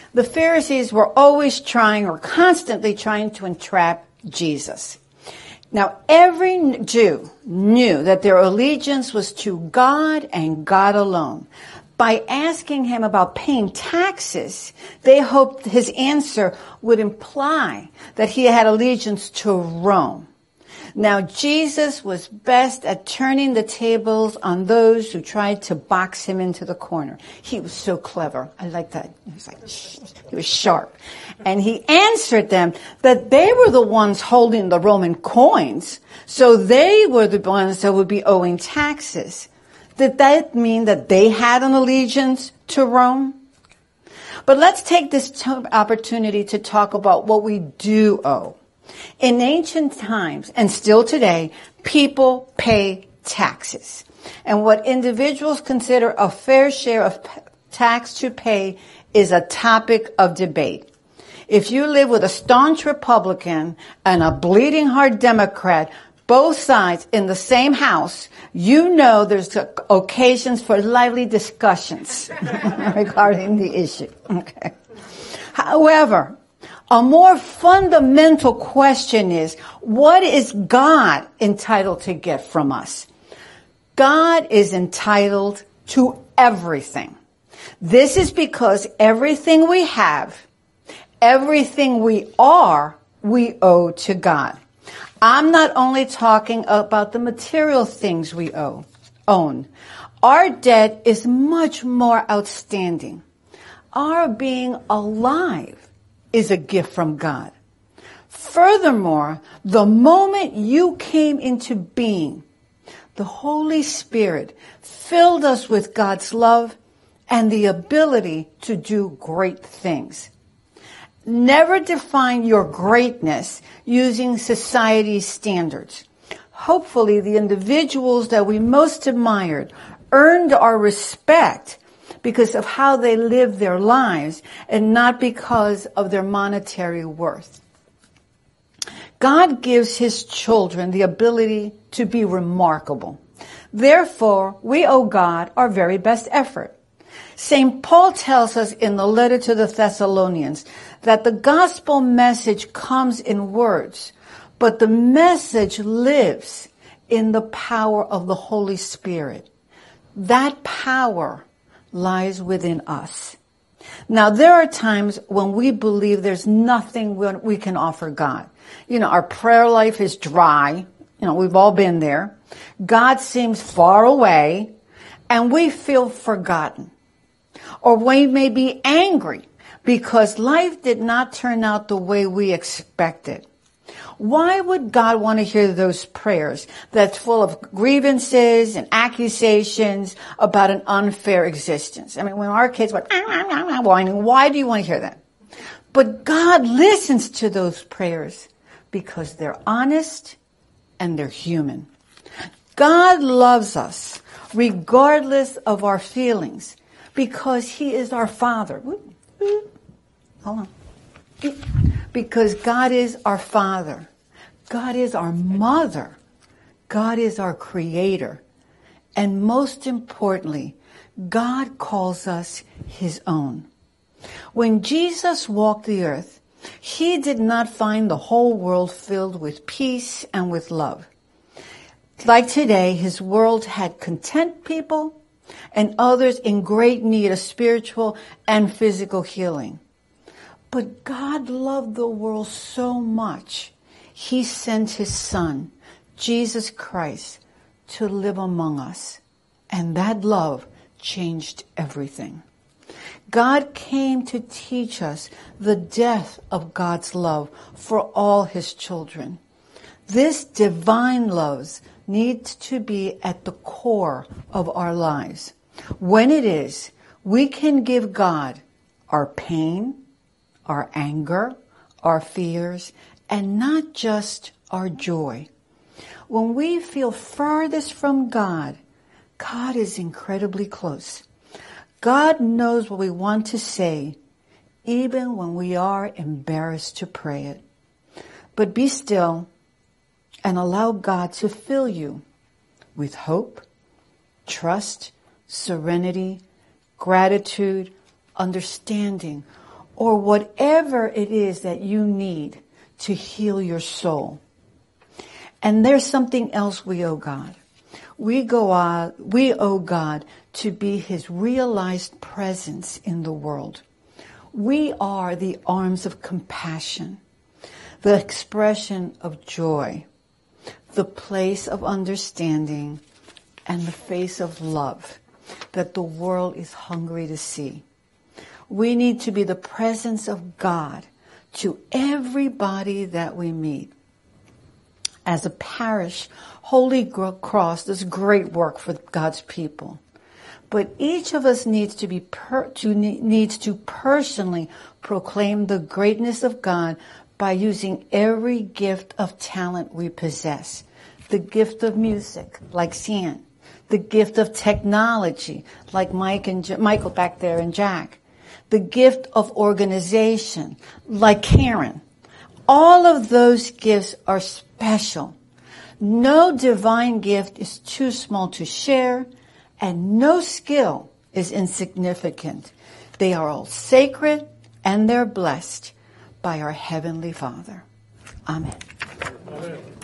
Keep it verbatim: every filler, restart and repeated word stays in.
The Pharisees were always trying or constantly trying to entrap Jesus. Now, every Jew knew that their allegiance was to God and God alone. By asking him about paying taxes, they hoped his answer would imply that he had allegiance to Rome. Now, Jesus was best at turning the tables on those who tried to box him into the corner. He was so clever. I like that. He was like, he was sharp. And he answered them that they were the ones holding the Roman coins, so they were the ones that would be owing taxes. Did that mean that they had an allegiance to Rome? But let's take this opportunity to talk about what we do owe. In ancient times, and still today, people pay taxes. And what individuals consider a fair share of tax to pay is a topic of debate. If you live with a staunch Republican and a bleeding heart Democrat, both sides in the same house, you know there's occasions for lively discussions regarding the issue. Okay. However, a more fundamental question is, what is God entitled to get from us? God is entitled to everything. This is because everything we have, everything we are, we owe to God. I'm not only talking about the material things we owe, own. Our debt is much more outstanding. Our being alive is a gift from God. Furthermore, the moment you came into being, the Holy Spirit filled us with God's love and the ability to do great things. Never define your greatness using society's standards. Hopefully, the individuals that we most admired earned our respect because of how they live their lives and not because of their monetary worth. God gives his children the ability to be remarkable. Therefore, we owe God our very best effort. Saint Paul tells us in the letter to the Thessalonians that the gospel message comes in words, but the message lives in the power of the Holy Spirit. That power lies within us. Now, there are times when we believe there's nothing we can offer God. You know, our prayer life is dry. You know, we've all been there. God seems far away, and we feel forgotten. Or we may be angry because life did not turn out the way we expected. Why would God want to hear those prayers that's full of grievances and accusations about an unfair existence? I mean, when our kids went, ah, ah, ah, whining, why do you want to hear that? But God listens to those prayers because they're honest and they're human. God loves us regardless of our feelings because he is our Father. Hold on. Because God is our Father. God is our Mother. God is our Creator. And most importantly, God calls us his own. When Jesus walked the earth, he did not find the whole world filled with peace and with love. Like today, his world had content people and others in great need of spiritual and physical healing. But God loved the world so much, he sent his Son, Jesus Christ, to live among us. And that love changed everything. God came to teach us the depth of God's love for all his children. This divine love needs to be at the core of our lives. When it is, we can give God our pain, our anger, our fears, and not just our joy. When we feel furthest from God, God is incredibly close. God knows what we want to say, even when we are embarrassed to pray it. But be still and allow God to fill you with hope, trust, serenity, gratitude, understanding, or whatever it is that you need to heal your soul. And there's something else we owe God. We go out, we owe God to be his realized presence in the world. We are the arms of compassion, the expression of joy, the place of understanding, and the face of love that the world is hungry to see. We need to be the presence of God to everybody that we meet. As a parish, Holy Cross does great work for God's people. But each of us needs to be per, to, needs to personally proclaim the greatness of God by using every gift of talent we possess. The gift of music, like Cian. The gift of technology, like Mike and J- Michael back there and Jack. The gift of organization, like Karen. All of those gifts are special. No divine gift is too small to share, and no skill is insignificant. They are all sacred, and they're blessed by our Heavenly Father. Amen. Amen.